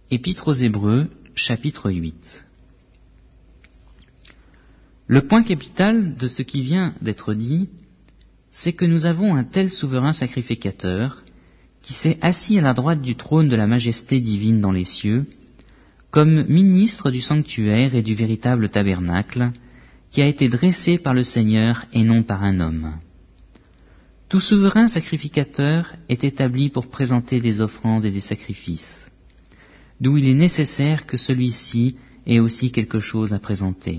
Épître aux Hébreux, chapitre 8. Le point capital de ce qui vient d'être dit, c'est que nous avons un tel souverain sacrificateur qui s'est assis à la droite du trône de la majesté divine dans les cieux, comme ministre du sanctuaire et du véritable tabernacle, qui a été dressé par le Seigneur et non par un homme. Tout souverain sacrificateur est établi pour présenter des offrandes et des sacrifices, d'où il est nécessaire que celui-ci ait aussi quelque chose à présenter.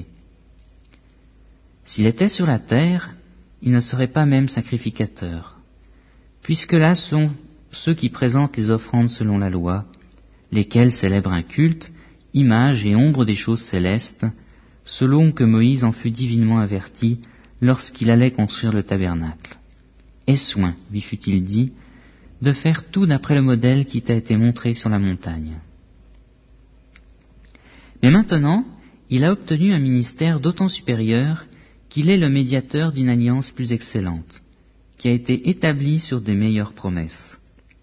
S'il était sur la terre, il ne serait pas même sacrificateur, puisque là sont ceux qui présentent les offrandes selon la loi, lesquels célèbrent un culte, image et ombre des choses célestes, selon que Moïse en fut divinement averti lorsqu'il allait construire le tabernacle. « Aie soin, lui fut-il dit, de faire tout d'après le modèle qui t'a été montré sur la montagne. » Mais maintenant, il a obtenu un ministère d'autant supérieur qu'il est le médiateur d'une alliance plus excellente, qui a été établie sur des meilleures promesses.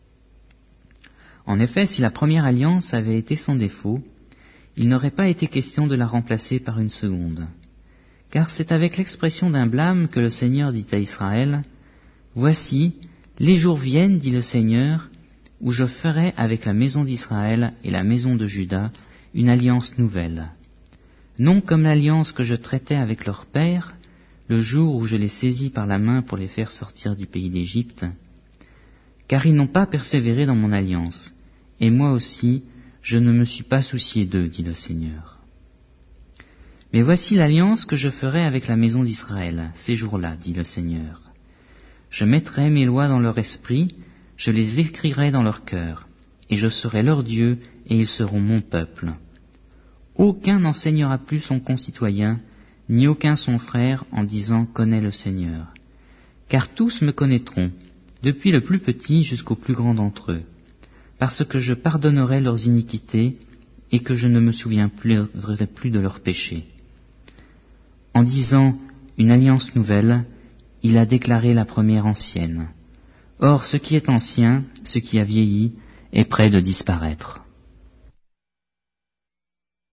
En effet, si la première alliance avait été sans défaut, il n'aurait pas été question de la remplacer par une seconde. Car c'est avec l'expression d'un blâme que le Seigneur dit à Israël, « Voici, les jours viennent, dit le Seigneur, où je ferai avec la maison d'Israël et la maison de Juda une alliance nouvelle. Non comme l'alliance que je traitais avec leur père, le jour où je les saisis par la main pour les faire sortir du pays d'Égypte, car ils n'ont pas persévéré dans mon alliance, et moi aussi, je ne me suis pas soucié d'eux, dit le Seigneur. Mais voici l'alliance que je ferai avec la maison d'Israël, ces jours-là, dit le Seigneur. Je mettrai mes lois dans leur esprit, je les écrirai dans leur cœur, et je serai leur Dieu, et ils seront mon peuple. Aucun n'enseignera plus son concitoyen, ni aucun son frère, en disant « Connais le Seigneur ». Car tous me connaîtront, depuis le plus petit jusqu'au plus grand d'entre eux, parce que je pardonnerai leurs iniquités et que je ne me souviendrai plus de leurs péchés. En disant « Une alliance nouvelle », il a déclaré la première ancienne. Or, ce qui est ancien, ce qui a vieilli, est près de disparaître.